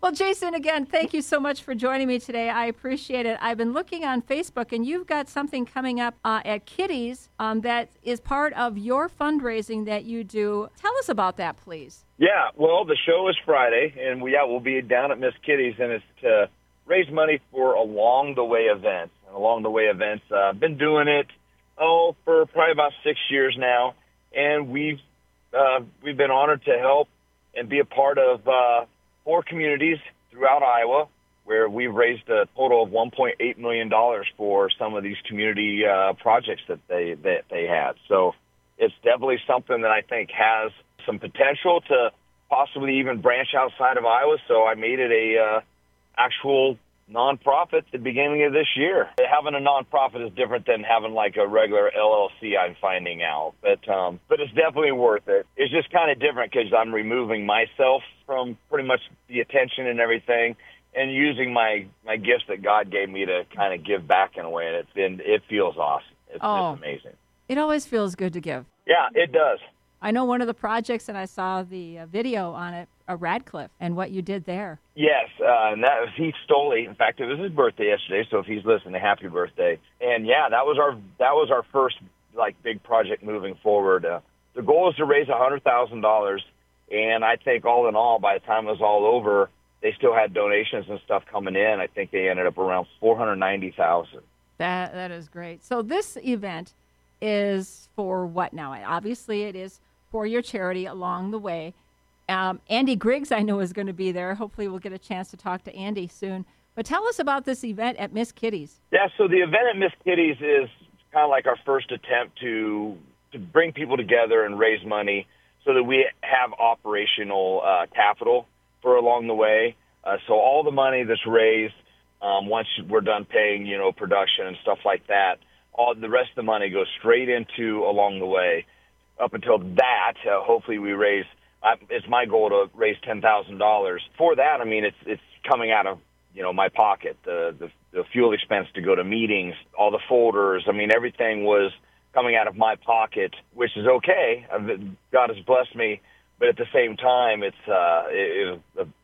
Well, Jason, again, thank you so much for joining me today. I appreciate it. I've been looking on Facebook, and you've got something coming up at Kitty's that is part of your fundraising that you do. Tell us about that, please. Yeah, well, the show is Friday, and we'll be down at Miss Kitty's, and it's to raise money for Along the Way events. And Along the Way events, I've been doing it, for probably about 6 years now, and we've been honored to help and be a part of 4 communities throughout Iowa, where we've raised a total of $1.8 million for some of these community projects that they had. So it's definitely something that I think has some potential to possibly even branch outside of Iowa. So I made it a actual nonprofit at the beginning of this year. Having a nonprofit is different than having like a regular LLC, I'm finding out. But it's definitely worth it. It's just kind of different because I'm removing myself from pretty much the attention and everything and using my gifts that God gave me to kind of give back in a way. And it feels awesome. It's amazing. It always feels good to give. Yeah, it does. I know one of the projects, and I saw the video on it, Radcliffe, and what you did there. Yes, and he stole it. In fact, it was his birthday yesterday, so if he's listening, happy birthday. And yeah, that was our first like big project moving forward. The goal is to raise $100,000, and I think all in all, by the time it was all over, they still had donations and stuff coming in. I think they ended up around $490,000. That is great. So this event is for what now? Obviously, it is for your charity Along the Way. Andy Griggs, I know, is going to be there. Hopefully we'll get a chance to talk to Andy soon. But tell us about this event at Miss Kitty's. Yeah, so the event at Miss Kitty's is kind of like our first attempt to bring people together and raise money so that we have operational capital for Along the Way. So all the money that's raised, once we're done paying, production and stuff like that, all the rest of the money goes straight into Along the Way. Up until that, hopefully we raise. It's my goal to raise $10,000. For that, I mean, it's coming out of my pocket. The fuel expense to go to meetings, all the folders. I mean, everything was coming out of my pocket, which is okay. God has blessed me, but at the same time, it was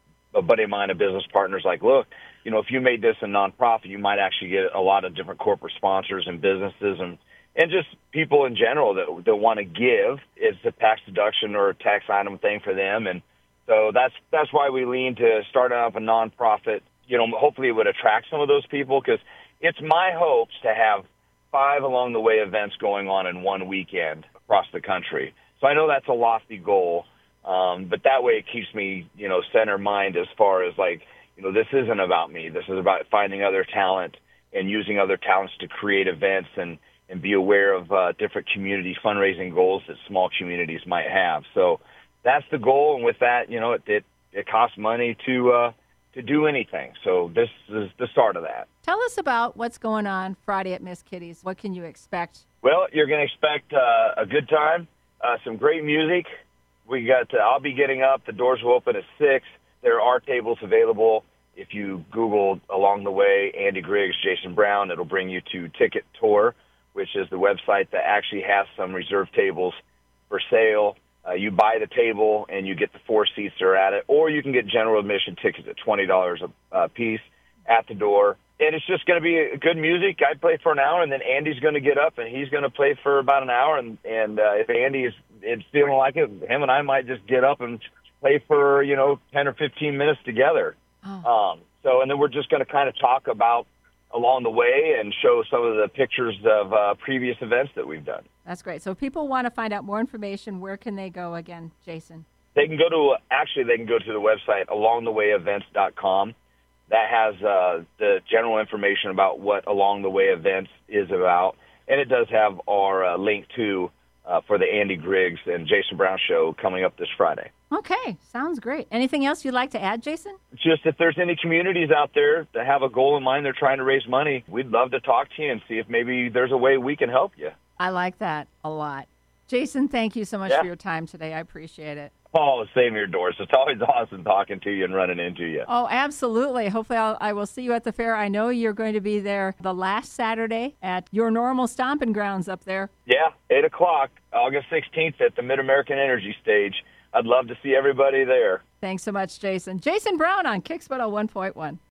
a buddy of mine, a business partner, is like, look, if you made this a nonprofit, you might actually get a lot of different corporate sponsors and businesses and just people in general that want to give. It's a tax deduction or a tax item thing for them. And so that's why we lean to starting up a nonprofit. Hopefully it would attract some of those people, because it's my hopes to have 5 Along the Way events going on in one weekend across the country. So I know that's a lofty goal, but that way it keeps me, center mind as far as like, this isn't about me. This is about finding other talent and using other talents to create events and be aware of different community fundraising goals that small communities might have. So that's the goal. And with that, it costs money to do anything. So this is the start of that. Tell us about what's going on Friday at Miss Kitty's. What can you expect? Well, you're going to expect a good time, some great music. I'll be getting up. The doors will open at 6. There are tables available. If you Google Along the Way, Andy Griggs, Jason Brown, it'll bring you to Ticket Tour, which is the website that actually has some reserved tables for sale. You buy the table and you get the 4 seats that are at it, or you can get general admission tickets at $20 a piece at the door. And it's just going to be good music. I play for an hour, and then Andy's going to get up and he's going to play for about an hour. And if Andy is feeling like it, him and I might just get up and play for 10 or 15 minutes together. Oh. And then we're just going to kind of talk about Along the Way and show some of the pictures of previous events that we've done. That's great. So if people want to find out more information, where can they go again, Jason? They can go to the website, alongthewayevents.com. That has the general information about what Along the Way Events is about. And it does have our link to for the Andy Griggs and Jason Brown show coming up this Friday. Okay, sounds great. Anything else you'd like to add, Jason? Just if there's any communities out there that have a goal in mind, they're trying to raise money, we'd love to talk to you and see if maybe there's a way we can help you. I like that a lot. Jason, thank you so much for your time today. I appreciate it. Oh, same here, Doris. It's always awesome talking to you and running into you. Oh, absolutely. Hopefully I will see you at the fair. I know you're going to be there the last Saturday at your normal stomping grounds up there. Yeah, 8 o'clock, August 16th at the Mid-American Energy Stage. I'd love to see everybody there. Thanks so much, Jason. Jason Brown on Kicks 101.1.